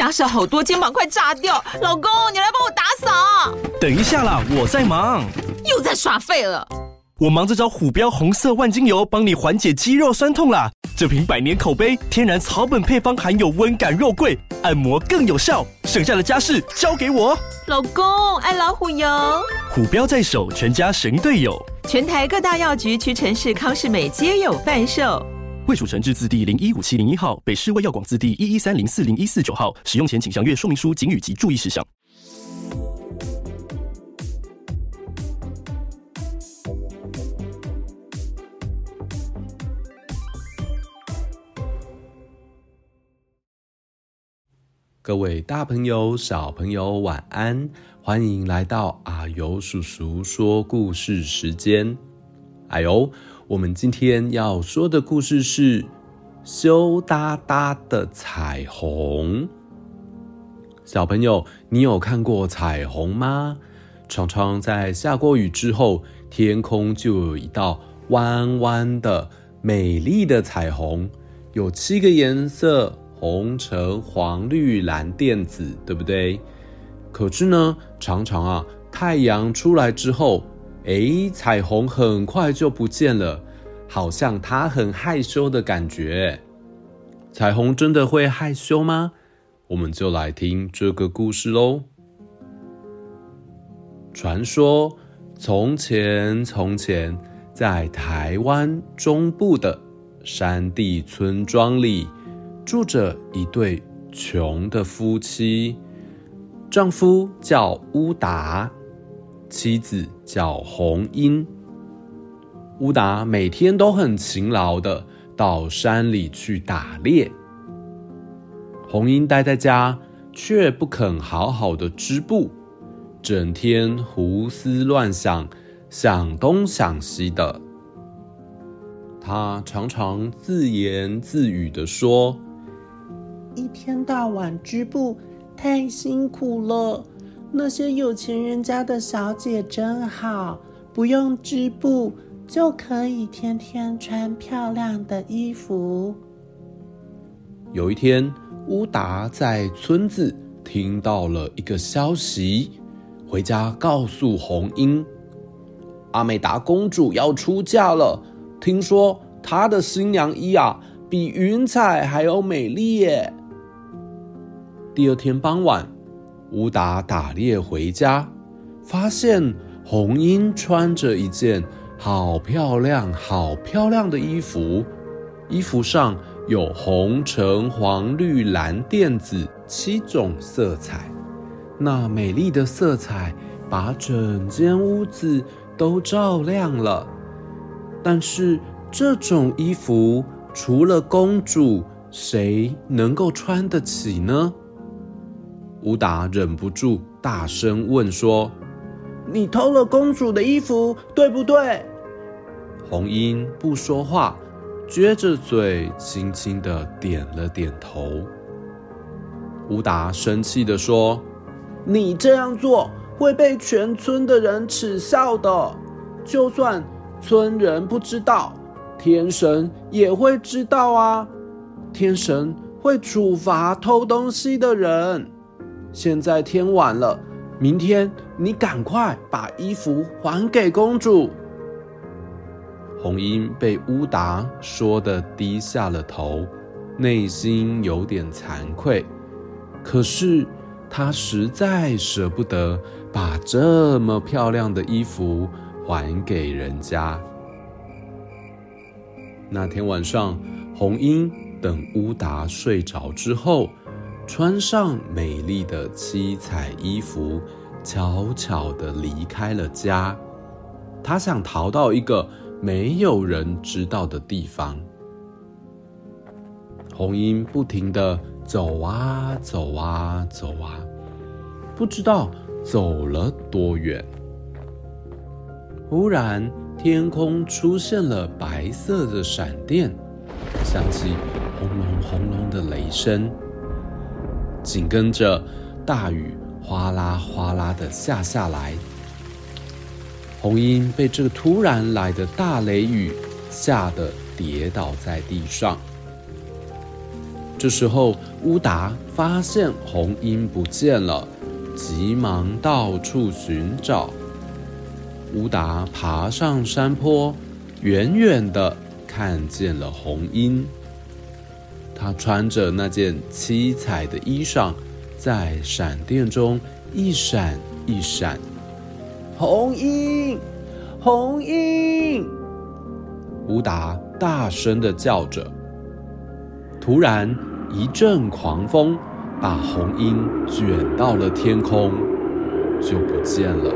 家事好多，肩膀快炸掉。老公，你来帮我打扫。 等一下啦，我在忙。 又在耍废了。 我忙着找虎标红色万金油，帮你缓解肌肉酸痛啦。这瓶100年口碑，天然草本配方，含有温感肉桂，按摩更有效。剩下的家事交给我。 老公，爱老虎油。 虎标在手，全家神队友。 全台各大药局、屈臣氏、康是美皆有贩售。 卫署成字字第015701号，北市卫药广字第113040149号。使用前请详阅说明书、警语及注意事项。 各位大朋友、小朋友晚安，欢迎来到阿尤叔叔说故事时间。哎呦，我们今天要说的故事是羞答答的彩虹。小朋友，你有看过彩虹吗？常常在下过雨之后，天空就有一道弯弯的美丽的彩虹，有7个颜色，红、橙、黄、绿、蓝、靛、紫，对不对？可是呢，常常太阳出来之后，彩虹很快就不见了，好像它很害羞的感觉。彩虹真的会害羞吗？我们就来听这个故事咯。传说从前从前，在台湾中部的山地村庄里，住着一对穷的夫妻，丈夫叫乌达，妻子叫红英。乌达每天都很勤劳的到山里去打猎，红英待在家却不肯好好的织布，整天胡思乱想，想东想西的。她常常自言自语地说， 一天到晚织布太辛苦了，那些有钱人家的小姐真好，不用织布就可以天天穿漂亮的衣服。 有一天，乌达在村子听到了一个消息，回家告诉红英，阿美达公主要出嫁了，听说她的新娘衣比云彩还要美丽耶。第二天傍晚，乌达打猎回家，发现红英穿着一件好漂亮好漂亮的衣服，衣服上有红、橙、黄、绿、蓝、靛、紫7种色彩。那美丽的色彩把整间屋子都照亮了。但是这种衣服除了公主，谁能够穿得起呢？乌达忍不住大声问说， 你偷了公主的衣服，对不对？ 红英不说话，撅着嘴轻轻地点了点头。乌达生气地说， 你这样做会被全村的人耻笑的，就算村人不知道，天神也会知道啊，天神会处罚偷东西的人。现在天晚了，明天你赶快把衣服还给公主。红英被乌达说得低下了头，内心有点惭愧，可是她实在舍不得把这么漂亮的衣服还给人家。那天晚上，红英等乌达睡着之后，穿上美丽的7彩衣服，悄悄地离开了家。她想逃到一个没有人知道的地方。红英不停地走啊走啊走啊，不知道走了多远。忽然，天空出现了白色的闪电，响起轰隆轰隆的雷声，紧跟着大雨哗啦哗啦的下来。红英被这个突然来的大雷雨吓得跌倒在地上。 这时候乌达发现红鹰不见了，急忙到处寻找。乌达爬上山坡，远远地看见了红鹰。他穿着那件七彩的衣裳，在闪电中一闪一闪。 红鹰，红鹰！ 乌达大声地叫着。突然，一阵狂风把红鹰卷到了天空，就不见了。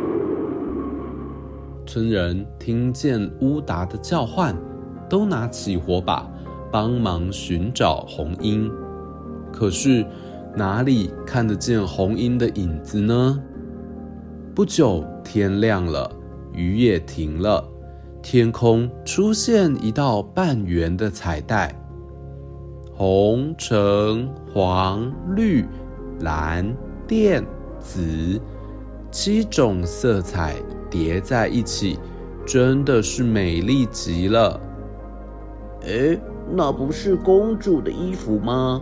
村人听见乌达的叫唤，都拿起火把帮忙寻找红鹰。可是哪里看得见红鹰的影子呢？不久天亮了，雨也停了，天空出现一道半圆的彩带，红、橙、黄、绿、蓝、靛、紫，7种色彩叠在一起，真的是美丽极了。 那不是公主的衣服吗？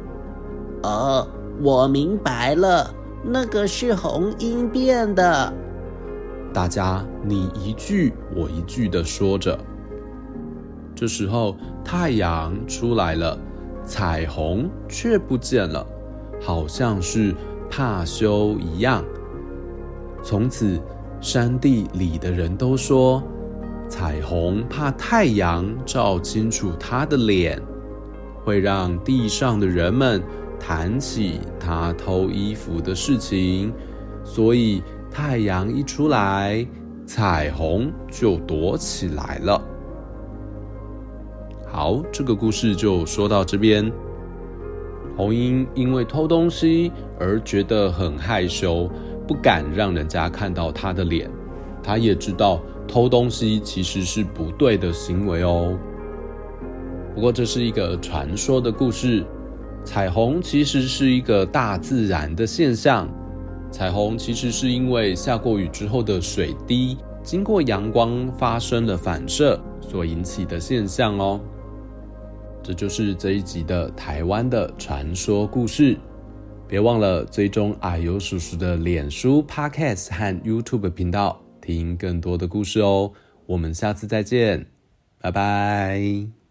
我明白了，那个是红鹰变的。 大家你一句我一句地说着。这时候太阳出来了，彩虹却不见了，好像是怕羞一样。从此山地里的人都说，彩虹怕太阳照清楚它的脸，会让地上的人们谈起他偷衣服的事情，所以太阳一出来，彩虹就躲起来了。好，这个故事就说到这边。红鹰因为偷东西而觉得很害羞，不敢让人家看到他的脸。他也知道偷东西其实是不对的行为哦。不过这是一个传说的故事，彩虹其实是一个大自然的现象。彩虹其实是因为下过雨之后的水滴经过阳光发生了反射所引起的现象哦。这就是这一集的台湾的传说故事。别忘了追踪啊呦叔叔的脸书 Podcast 和 YouTube 频道，听更多的故事哦。我们下次再见，拜拜。